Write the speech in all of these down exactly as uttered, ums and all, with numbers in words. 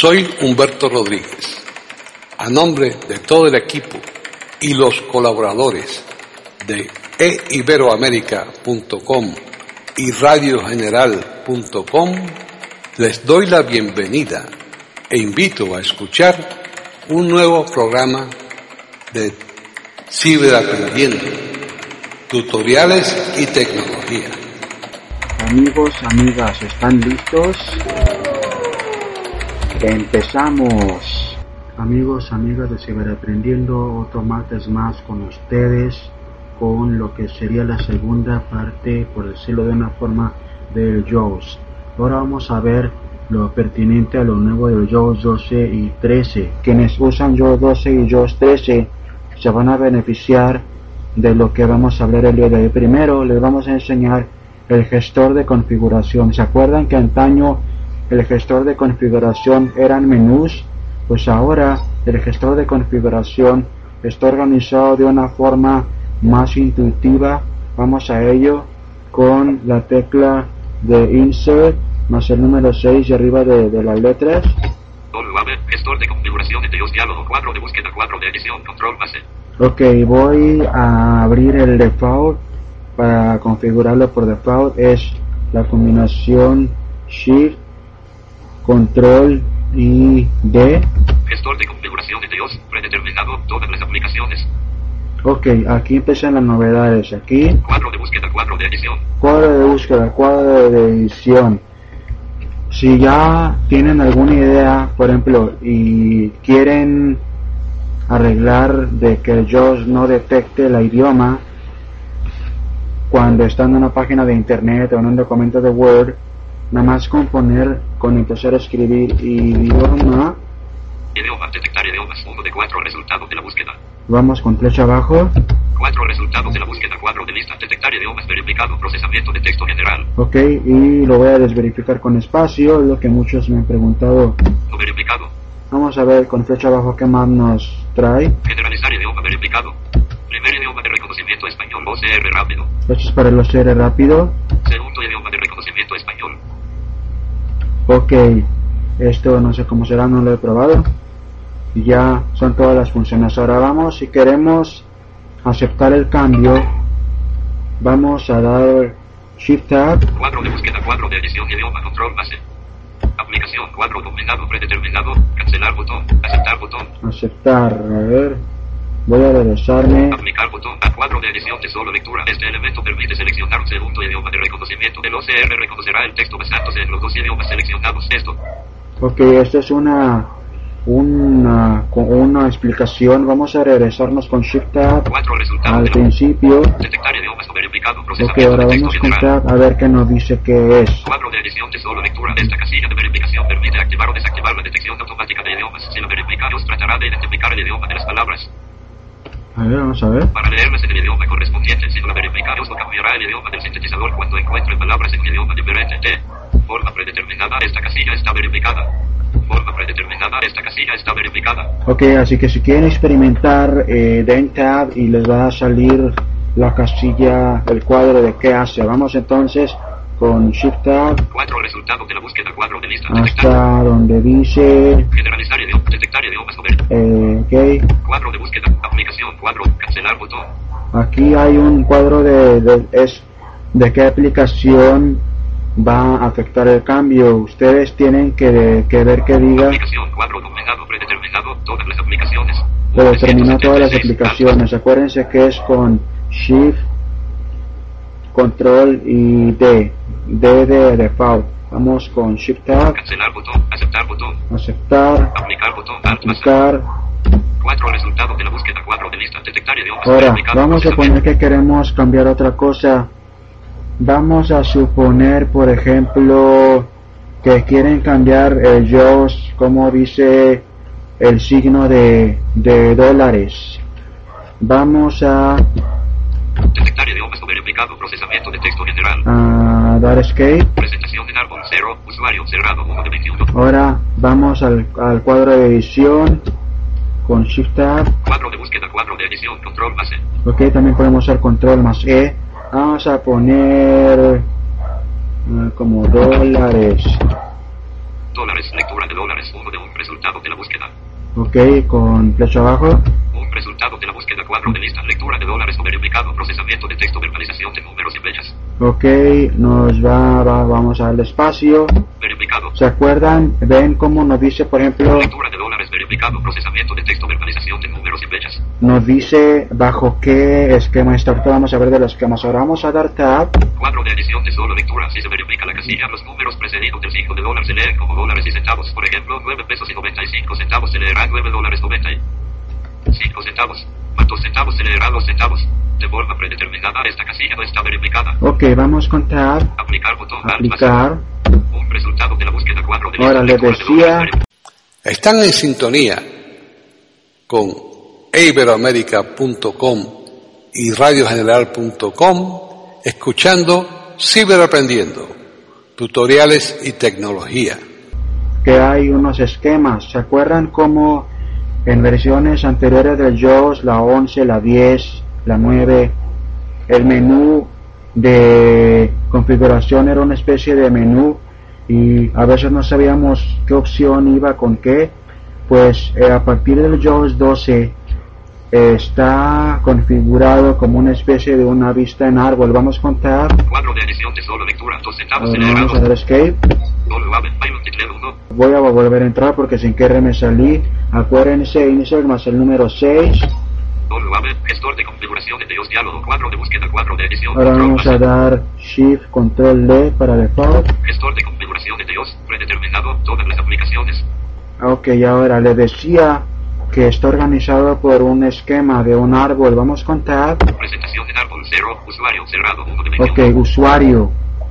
Soy Humberto Rodríguez. A nombre de todo el equipo y los colaboradores de e iberoamerica punto com y radio general punto com, les doy la bienvenida e invito a escuchar un nuevo programa de Ciberaprendiendo, tutoriales y tecnología. Amigos, amigas, ¿están listos? Empezamos. Amigos, amigas de Ciberaprendiendo, otro martes más con ustedes, con lo que sería la segunda parte, por decirlo de una forma, del JAWS. Ahora vamos a ver lo pertinente a lo nuevo del JAWS doce y trece. Quienes usan JAWS doce y JAWS trece se van a beneficiar de lo que vamos a hablar el día de hoy. Primero les vamos a enseñar el gestor de configuración. ¿Se acuerdan que antaño el gestor de configuración eran menús? Pues ahora el gestor de configuración está organizado de una forma más intuitiva. Vamos a ello con la tecla de Insert más el número seis y arriba de, de las letras. Gestor de configuración de JAWS, diálogo cuatro de búsqueda, cuatro de edición, control base. Ok, voy a abrir el default. Para configurarlo por default es la combinación Shift, Control y D. Gestor de configuración de JAWS, predeterminado, todas las aplicaciones. Ok, aquí empiezan las novedades. Aquí cuadro de búsqueda, cuadro de edición. Cuadro de búsqueda, cuadro de edición. Si ya tienen alguna idea, por ejemplo, y quieren arreglar de que el JAWS no detecte el idioma cuando están en una página de internet o en un documento de Word, nada más con poner, con empezar a escribir idioma. Idioma, detectar idiomas, uno de cuatro resultados de la búsqueda. Vamos con flecha abajo. Cuatro resultados de la búsqueda, cuadro de lista, detectar idiomas, verificado, procesamiento de texto general. Ok, y lo voy a desverificar con espacio, lo que muchos me han preguntado. Lo verificado. Vamos a ver con flecha abajo qué más nos trae. Generalizar idioma verificado. Primer idioma de reconocimiento español, O C R rápido. Esto es para el O C R rápido. Segundo idioma de reconocimiento español. Ok, esto no sé cómo será, no lo he probado. Y ya son todas las funciones. Ahora vamos, si queremos aceptar el cambio, vamos a dar Shift Tab. Cuadro de búsqueda, cuadro de edición, idioma, control base. Aplicación, cuadro dominado, predeterminado, cancelar botón, aceptar botón. Aceptar, a ver, voy a regresarme. Aplicar botón, a cuadro de edición de solo lectura. Este elemento permite seleccionar un segundo idioma de reconocimiento del O C R. Reconocerá el texto basándose en los dos idiomas seleccionados. Esto. Ok, esta es una, una, una explicación. Vamos a regresarnos con Shift Tab al principio. Detectar idiomas no verificado. Ok, ahora vamos con Tab a ver qué nos dice que es. Cuadro de edición de solo lectura. Esta casilla de verificación permite activar o desactivar la detección automática de idiomas. Si lo verificamos, tratará de identificar el idioma de las palabras. A ver, vamos a ver. Para leerlas en el idioma correspondiente, si no la verificamos, no cambiará el idioma del sintetizador cuando encuentre palabras en un idioma diferente. T. Forma predeterminada. Esta casilla está verificada. Forma predeterminada. Esta casilla está verificada. Ok, así que si quieren experimentar, eh, den Tab y les va a salir la casilla, el cuadro de qué hace. Vamos entonces con Shift Tab. Cuatro resultados de la búsqueda, cuadro de lista. Hasta detectar. Donde dice generalizar idioma, detectar idiomas. Eh, ok. Cuadro de búsqueda, aplicación, cuadro, cancelar botón. Aquí hay un cuadro de, de es de qué aplicación va a afectar el cambio. Ustedes tienen que, que ver que diga aplicación, cuadro dominado, predeterminado, todas las aplicaciones. Predeterminar todas las aplicaciones. Acuérdense que es con Shift, Control y D. D de default. Vamos con Shift Tab. Cancelar botón, aceptar botón. Aceptar. Aplicar botón, aplicar. Cuatro resultados de la búsqueda, cuadro de lista, detectar idiomas. Ahora, vamos a poner que queremos cambiar otra cosa. Vamos a suponer, por ejemplo, que quieren cambiar el JAWS, como dice el signo de, de dólares. Vamos a detectar idiomas no verificado, procesamiento de texto general. A dar escape. Presentación en árbol cero, usuario cerrado, uno de veintiuno. Ahora vamos al, al cuadro de edición con Shift Tab. Cuadro de búsqueda, cuadro de edición, control más E. Ok, también podemos usar control más E. Vamos a poner uh, como dólares. Dólares. Lectura de dólares. uno de un resultado de la búsqueda. Ok, con flecha abajo. Un resultado de la búsqueda. cuatro de lista. Lectura de dólares no verificado. Procesamiento de texto. Verbalización de números y bellas. Ok, nos va, va, vamos al espacio. Verificado. ¿Se acuerdan? ¿Ven cómo nos dice, por ejemplo, Lectura de dólares verificado. Procesamiento de texto. Verbalización de números y bellas. nos dice bajo qué esquema está? Ahorita vamos a ver de los esquemas. Ahora vamos a dar tab. Cuadro de edición de solo lectura. Si se verifica la casilla, los números precedidos del signo de dólar se leen como dólares y centavos. Por ejemplo, nueve pesos y noventa y cinco centavos se leerá nueve dólares noventa y cinco centavos. ¿Cuántos centavos se leerá dos centavos? De forma predeterminada, esta casilla no está verificada. Ok, vamos con tab. Aplicar botón. Alt más. Aplicar. Un resultado de la búsqueda. Cuadro de Ahora lista, le lectura de dólares decía, Están en sintonía con iberoamerica punto com y radio general punto com escuchando Ciberaprendiendo, tutoriales y tecnología. que hay unos esquemas. ¿Se acuerdan cómo en versiones anteriores del JAWS, la once, la diez, la nueve, el menú de configuración era una especie de menú y a veces no sabíamos qué opción iba con qué? Pues eh, a partir del JAWS doce eh, está configurado como una especie de una vista en árbol. Vamos con tab. Cuadro de edición de solo lectura. dos centavos se Ahora leerá vamos a dos. dar escape. Solo abre. Hay un teclado uno. Voy a volver a entrar porque sin querer me salí. Acuérdense, insert más el número seis. Solo abre. Gestor de configuración de Dios. Diálogo. Cuadro de búsqueda. Cuadro de edición. Ahora Control vamos más. a dar Shift Control D para default. Gestor de configuración de Dios. Predeterminado. Todas las aplicaciones. Ok, ahora le decía que está organizado por un esquema de un árbol. Vamos con tab. Presentación en árbol. Cero. Usuario. Cerrado. uno de veintiuno. Ok, usuario.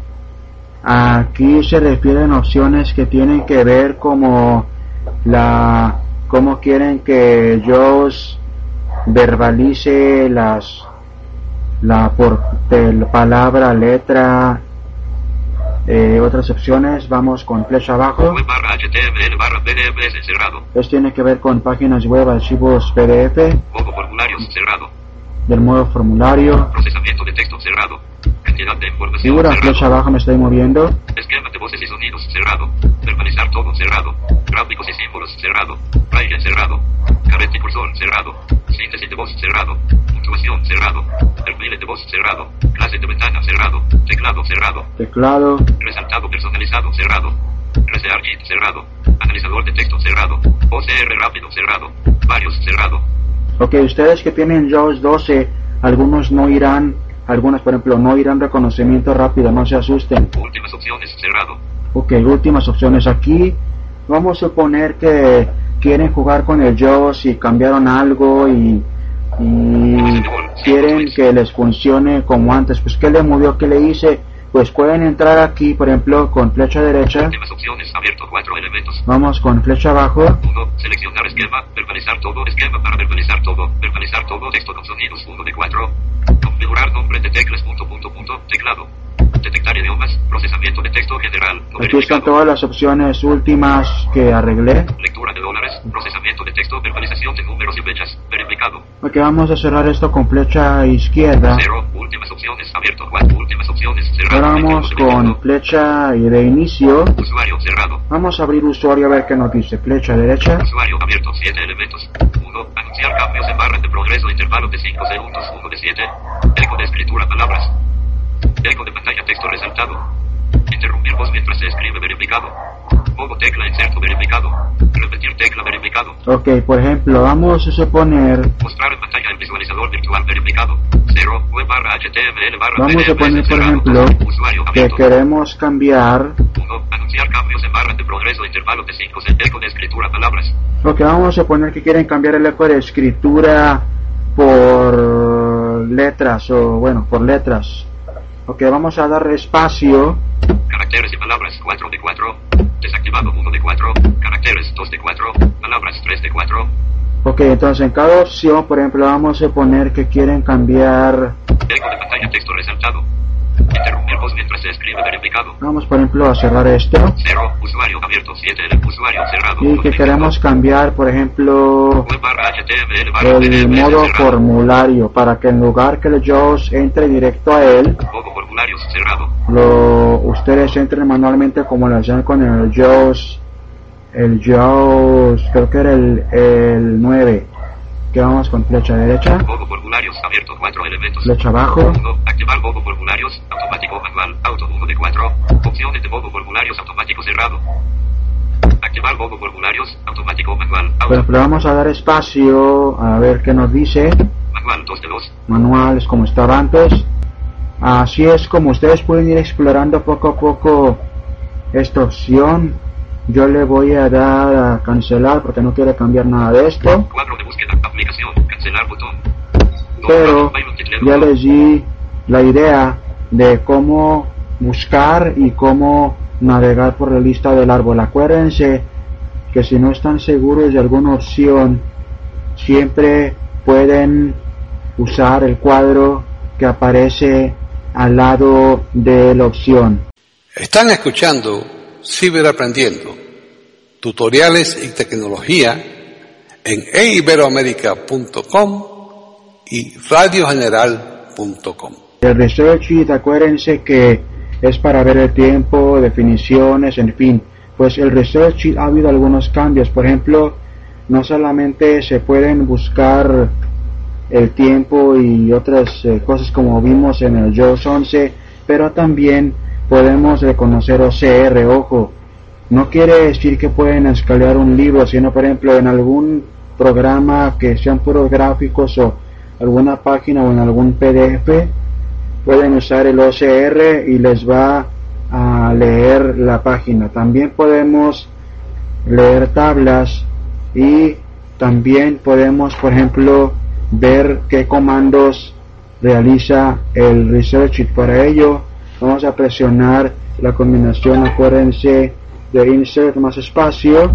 Aquí se refieren a opciones que tienen que ver como la cómo quieren que JAWS verbalice las la por de palabra, letra, eh, otras opciones. Vamos con flecha abajo. Web barra H T M L barra P D F S cerrado. Esto tiene que ver con páginas web, archivos P D F, Modo formularios cerrado. del modo formulario. Procesamiento de texto cerrado. Cantidad de información Figura, cerrado. flecha abajo, me estoy moviendo. Esquema de voces y sonidos cerrado. Verbalizar todo cerrado. Gráficos y símbolos cerrado. Braille cerrado. Carrete y cursor cerrado. Síntesis de voz cerrado. Puntuación cerrado. Perfiles de voz cerrado. Clase de ventana cerrado. Teclado cerrado. Teclado. Resaltado personalizado cerrado. ResearchIt cerrado. Analizador de texto cerrado. O C R rápido cerrado. Varios cerrado. Ok, ustedes que tienen JAWS doce, algunos no irán, algunos por ejemplo no irán reconocimiento rápido, no se asusten. Últimas opciones cerrado. Ok, últimas opciones aquí. Vamos a suponer que quieren jugar con el JAWS y cambiaron algo y, y quieren que les funcione como antes. Pues ¿qué le movió? ¿Qué le hice? Pues pueden entrar aquí, por ejemplo, con flecha derecha. Últimas opciones abierto cuatro elementos. Vamos con flecha abajo. uno. Seleccionar esquema. Verbalizar todo. Esquema para verbalizar todo. Verbalizar todo. Texto con sonidos. uno de cuatro. Configurar nombre de teclas. Punto, punto, punto. Teclado. Detectar idiomas. Procesamiento de texto general. No Aquí están verificado. todas las opciones últimas que arreglé. Lectura de dólares. Procesamiento de texto. Verbalización de números y fechas. Verificado. Ok, vamos a cerrar esto con flecha izquierda. cero. Últimas opciones abierto cuatro. Últimas opciones cerrado. Ahora vamos con flecha de inicio. Usuario cerrado. Vamos a abrir usuario a ver qué nos dice. Flecha derecha. Usuario abierto siete elementos. uno. Anunciar cambios en barras de progreso. Intervalo de cinco segundos. uno de siete. Eco de escritura. Palabras. Eco de pantalla. Texto resaltado. Interrumpir voz mientras se escribe. Verificado. Modo tecla. Inserto. Verificado. Repetir tecla. Verificado. Ok, por ejemplo, vamos a suponer, Mostrar en pantalla el visualizador virtual. Verificado. cero. Web barra H T M L barra vamos P D F a poner por cerrado. ejemplo Usuario que abierto. queremos cambiar. uno. Anunciar cambios en barras de progreso. Intervalo de cinco segundos. Eco de escritura. Palabras. Ok, vamos a poner que quieren cambiar el eco de escritura por letras o bueno, por letras. Ok, vamos a dar espacio. Caracteres y palabras cuatro de cuatro. Desactivado uno de cuatro. Caracteres dos de cuatro. Palabras tres de cuatro. Ok, entonces en cada opción, por ejemplo, vamos a poner que quieren cambiar. Eco de pantalla. Texto resaltado. Interrumpir voz mientras se escribe. Verificado. Vamos, por ejemplo, a cerrar esto. cero. Usuario abierto siete. Usuario cerrado. Y uno que de queremos cambiar, por ejemplo, Web barra H T M L barra P D el F modo cerrado. formulario para que en lugar que el JAWS entre directo a él, Modo formularios cerrado. lo ustedes entren manualmente como lo hacían con el JAWS el JAWS, creo que era el, el nueve. Que vamos con flecha derecha. Modo formularios abierto, cuatro elementos. Flecha abajo. uno, activar modo formularios automático manual, auto uno de cuatro. Opciones de modo formularios automático cerrado. Activar modo formularios automático manual, auto. Pero, pero vamos a dar espacio a ver qué nos dice. Manual dos de dos. Manual es como estaba antes. Así es como ustedes pueden ir explorando poco a poco esta opción. Yo le voy a dar a cancelar porque no quiero cambiar nada de esto. Cuadro de búsqueda, aplicación, cancelar botón. Pero ya les di la idea de cómo buscar y cómo navegar por la lista del árbol. Acuérdense que si no están seguros de alguna opción, siempre pueden usar el cuadro que aparece al lado de la opción. Están escuchando Ciberaprendiendo, tutoriales y tecnología en e iberoamerica punto com y radio general punto com. El Research Sheet, acuérdense que es para ver el tiempo, definiciones, en fin. Pues el Research Sheet ha habido algunos cambios. Por ejemplo, no solamente se pueden buscar el tiempo y otras eh, cosas como vimos en el JAWS once, pero también podemos reconocer O C R. Ojo, no quiere decir que pueden escanear un libro, sino por ejemplo en algún programa que sean puros gráficos o alguna página o en algún P D F pueden usar el O C R y les va a leer la página. También podemos leer tablas y también podemos, por ejemplo, ver qué comandos realiza el Research Sheet. Para ello vamos a presionar la combinación, acuérdense, de insert más espacio.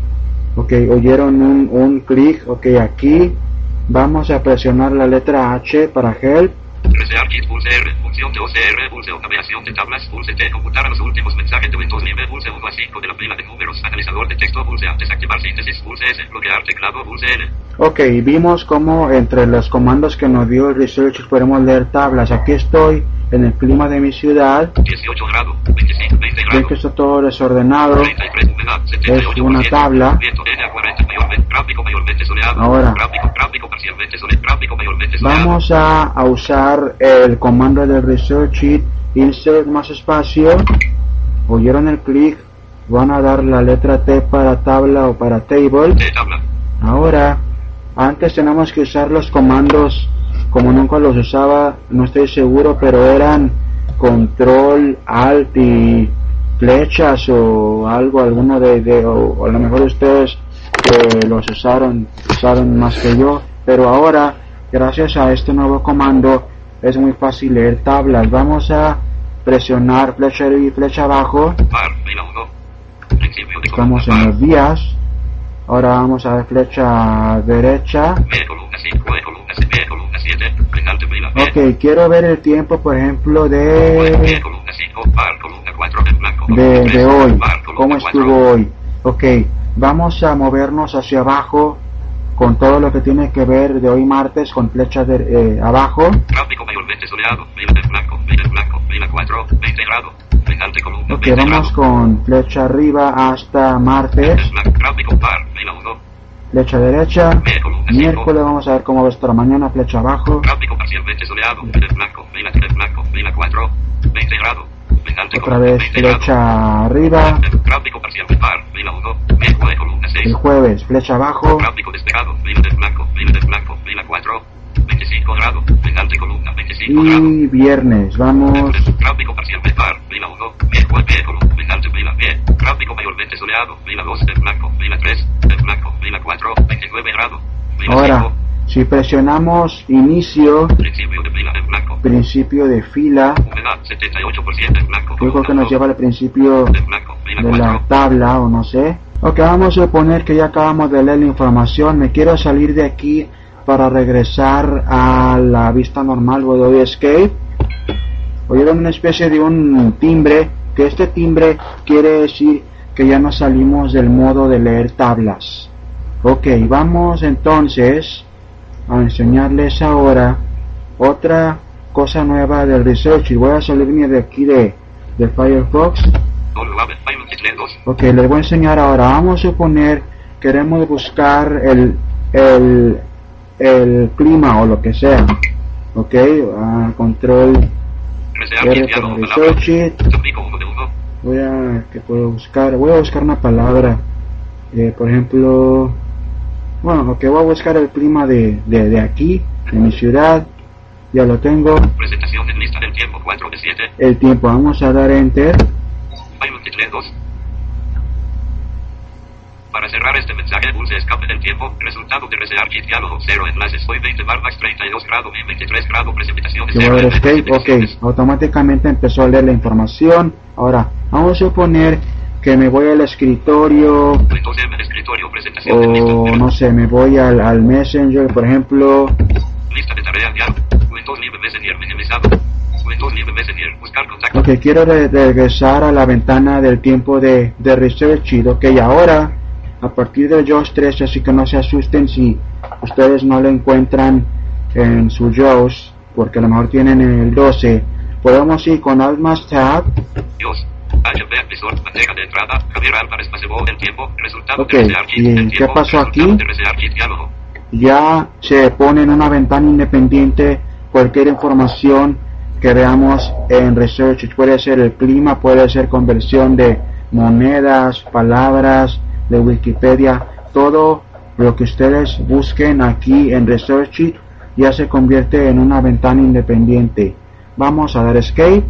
Ok, oyeron un, un clic. Ok, aquí vamos a presionar la letra H para help. Research Sheet, pulse R, función de O C R, pulse o navegación de tablas, pulse T, computar a los últimos mensajes de Windows Live, pulse uno a cinco de la pila de números, analizador de texto, pulse A, desactivar síntesis, pulse S, bloquear teclado, pulse N. Ok, vimos cómo entre los comandos que nos dio el Research podemos leer tablas. Aquí estoy en el clima de mi ciudad. dieciocho grados, veinticinco, veinte Ven grados. que está todo desordenado. treinta y tres, humedad, setenta y ocho por ciento, Es una tabla. viento N a cuarenta, mayormente, tráfico mayormente soleado. Ahora. Tráfico, tráfico parcialmente soleado, tráfico mayormente soleado. Vamos a, a usar el comando del Research Sheet, insert más espacio. Oyeron el clic, van a dar la letra T para tabla o para table. T, tabla. Ahora, antes tenemos que usar los comandos como nunca los usaba, no estoy seguro, pero eran control, alt y flechas o algo, alguno de, de o, o a lo mejor ustedes eh, los usaron, usaron más que yo, pero ahora, gracias a este nuevo comando, es muy fácil leer tablas. Vamos a presionar flecha arriba y flecha abajo. Bar, fila uno. Principio de Estamos en columna, los días. Ahora vamos a ver flecha derecha. B, columna cinco, E, columna siete, B, columna siete, resalte, fila B. Ok, quiero ver el tiempo, por ejemplo, B, de, columna cinco, bar, columna cuatro, en blanco, de, columna de tres, hoy. bar, columna ¿Cómo cuatro. estuvo hoy? Ok, vamos a movernos hacia abajo con todo lo que tiene que ver de hoy martes con flecha de, eh, abajo. Tráfico mayormente soleado, fila en blanco, fila en blanco, fila cuatro, veinte grados, resalte, columna Ok, veinte vamos grados. con flecha arriba hasta martes. En blanco, tráfico, bar, fila uno. Flecha derecha. B, columna cinco. Miércoles vamos a ver cómo va a estar mañana. Flecha abajo. Tráfico parcialmente soleado, fila en blanco, fila tres blanco, fila cuatro, veinte grados, resalte, Otra columna vez veinte grados. flecha arriba. Tráfico parcialmente bar, fila uno, miércoles, columna seis. El jueves flecha abajo. Tráfico despegado, fila de blanco, fila de blanco, fila cuatro, veinticinco grados, resalte, columna veinticinco grados. Y viernes vamos. Tráfico parcialmente bar, fila uno, miércoles, B, columna, resalte, fila B. Tráfico mayormente soleado, fila dos, de blanco, fila tres, de blanco, fila cuatro, veintinueve grados. Fila Ahora, cinco, si presionamos inicio, principio de fila en blanco. principio de fila, Humedad setenta y ocho por ciento en blanco. yo creo que nos lleva al principio De blanco, fila de la cuatro. tabla o no sé. Ok, vamos a suponer que ya acabamos de leer la información. Me quiero salir de aquí para regresar a la vista normal. Voy a dar escape. Oyeron una especie de un timbre, que este timbre quiere decir que ya nos salimos del modo de leer tablas. Ok, vamos entonces a enseñarles ahora otra cosa nueva del Research. Y voy a salirme de aquí de, de Firefox Ok, les voy a enseñar ahora. Vamos a suponer, queremos buscar el, el, el clima o lo que sea. Ok, uh, control R para Research It. Voy a, ¿qué puedo buscar? Voy a buscar una palabra. Eh, por ejemplo, bueno, ok, voy a buscar el clima de, de, de aquí, de mi ciudad. Ya lo tengo. Presentación en lista del tiempo cuatro de siete. El tiempo, vamos a dar enter. Para cerrar este mensaje, pulse escape del tiempo. Resultado de resear kit diálogo cero enlaces. Hoy veinte barbax treinta y dos grado y veintitrés grado precipitaciones. Yo voy a dar escape, ok, automáticamente empezó a leer la información. Ahora, vamos a suponer que me voy al escritorio. Entonces, el escritorio, presentación en lista. O no sé, me voy al, al Messenger, por ejemplo. Lista de tareas diálogo. Windows Live Messenger minimizado. Windows Live Messenger, buscar contacto. Ok, quiero re regresar a la ventana del tiempo de, de Research It. Ok, ahora, a partir del JAWS tres, así que no se asusten si ustedes no lo encuentran en su JAWS, porque a lo mejor tienen el doce. Podemos ir con Alt más Tab. JAWS, H P, visor, bandeja de entrada, Javier Álvarez pasó el tiempo, resultado okay. de resear kit, ¿Y el qué tiempo, pasó aquí? de resear kit diálogo. Ya se pone en una ventana independiente cualquier información que veamos en Research It. Puede ser el clima, puede ser conversión de monedas, palabras, de Wikipedia, todo lo que ustedes busquen aquí en Research It ya se convierte en una ventana independiente. Vamos a dar escape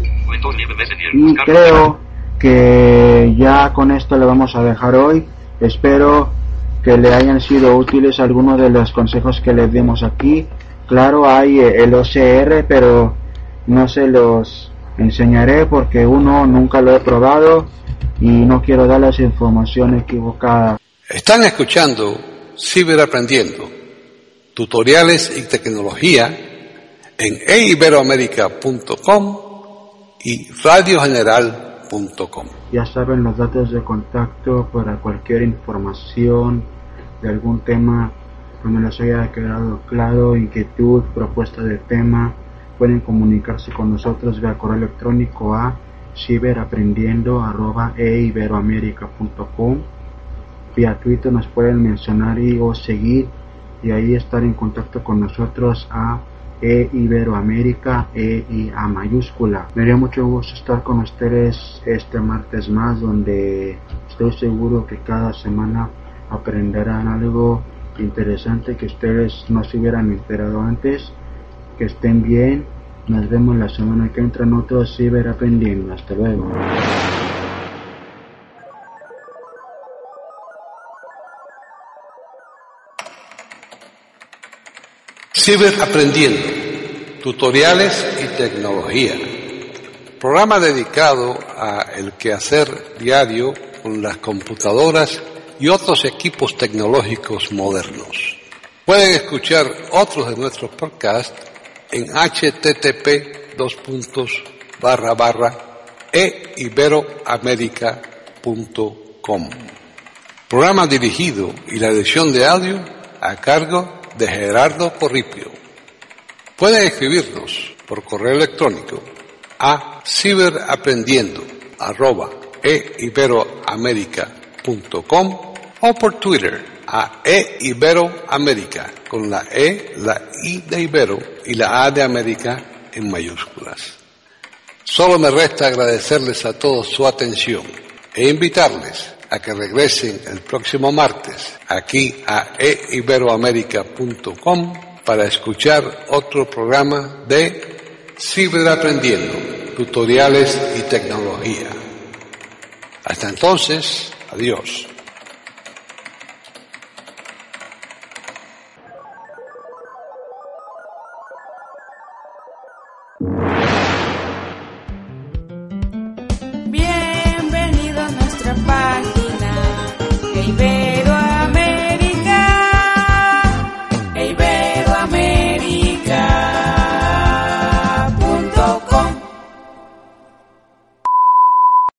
y creo que ya con esto le vamos a dejar hoy. Espero que le hayan sido útiles algunos de los consejos que les dimos aquí. Claro, hay el O C R, pero no se los enseñaré porque uno nunca lo he probado y no quiero darles información equivocada. Están escuchando Ciberaprendiendo, tutoriales y tecnología en e iberoamerica punto com y radio general punto com. Ya saben los datos de contacto para cualquier información de algún tema donde les haya quedado claro, inquietud, propuesta de tema. Pueden comunicarse con nosotros vía correo electrónico a ciberaprendiendo arroba e iberoamerica punto com. Vía Twitter nos pueden mencionar y o seguir y ahí estar en contacto con nosotros a E Iberoamérica, E y A mayúscula. Me haría mucho gusto estar con ustedes este martes más, donde estoy seguro que cada semana aprenderán algo interesante que ustedes no se hubieran enterado antes. Que estén bien, nos vemos la semana que entra en otro Ciberaprendiendo. Hasta luego. Ciberaprendiendo, tutoriales y tecnología. Programa dedicado a el quehacer diario con las computadoras y otros equipos tecnológicos modernos. Pueden escuchar otros de nuestros podcasts en http dos puntos barra barra e iberoamerica punto com. Programa dirigido y la edición de audio a cargo de Gerardo Corripio. Pueden escribirnos por correo electrónico a ciberaprendiendo arroba e iberoamerica punto com o por Twitter a e iberoamerica con la E, la I de Ibero y la A de América en mayúsculas. Solo me resta agradecerles a todos su atención e invitarles a que regresen el próximo martes aquí a e iberoamerica punto com para escuchar otro programa de Ciberaprendiendo, tutoriales y tecnología. Hasta entonces, adiós.